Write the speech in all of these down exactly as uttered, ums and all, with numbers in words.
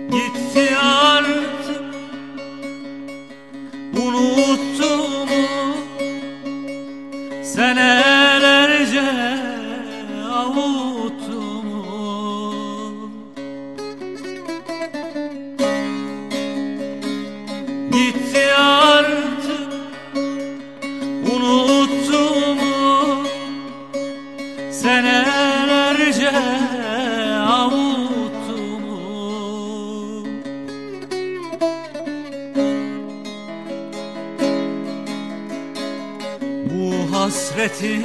Gitti artık, unuttu mu? Senelerce avuttu mu? Gitti artık, unuttu mu? Senelerce avuttu mu? Bu hasretin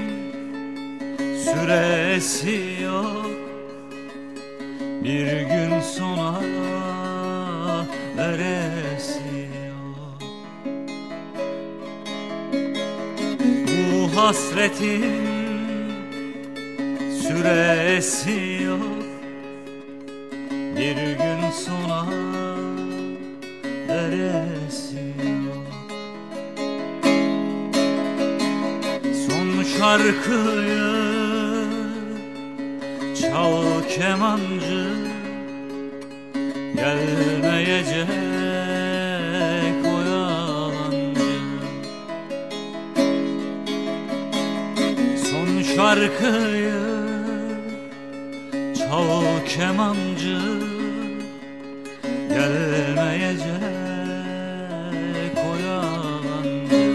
süresi yok, bir gün sonra veresi yok. Bu hasretin süresi yok, bir gün sonra veresi yok. Son şarkıyı çal kemancı, gelmeyecek o yalancı. Son şarkıyı çal kemancı, gelmeyecek o yalancı.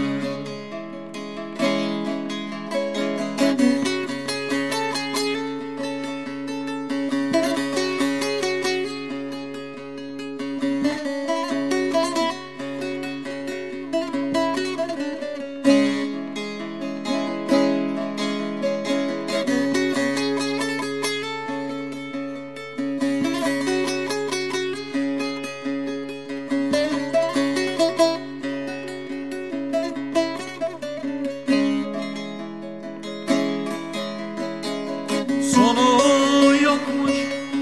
Sonu yokmuş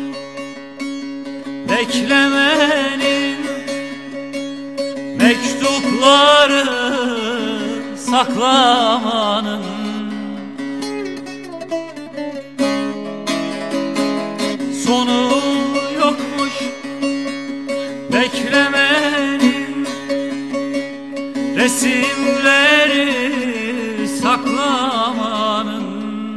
beklemenin, mektupları saklamanın. Sonu yokmuş beklemenin, resimleri saklamanın.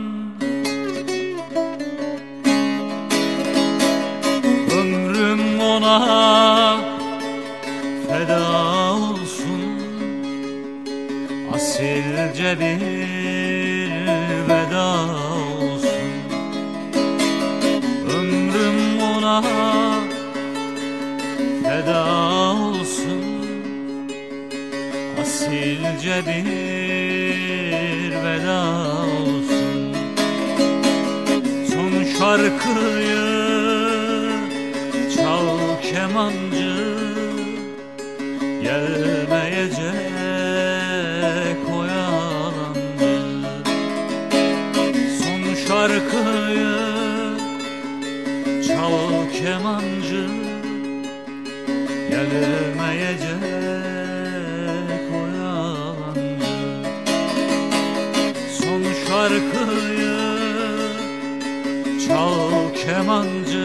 Ömrüm ona feda olsun, asilce bir veda olsun. Ömrüm ona feda olsun, asilce bir veda olsun. Son şarkıyı çal kemancı, gelmeyecek o yalancı. Son şarkıyı çal kemancı, gelmeyecek o yalancı. Son şarkıyı çal kemancı,